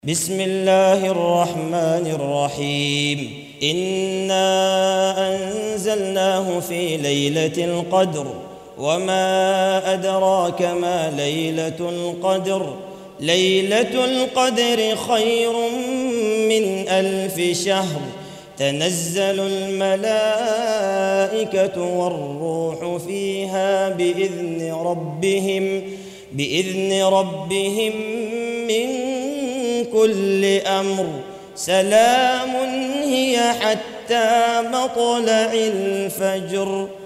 بسم الله الرحمن الرحيم. إنا أنزلناه في ليلة القدر وما أدراك ما ليلة القدر. ليلة القدر خير من 1000 شهر. تنزل الملائكة والروح فيها بإذن ربهم من كل أمر. سلام هي حتى مطلع الفجر.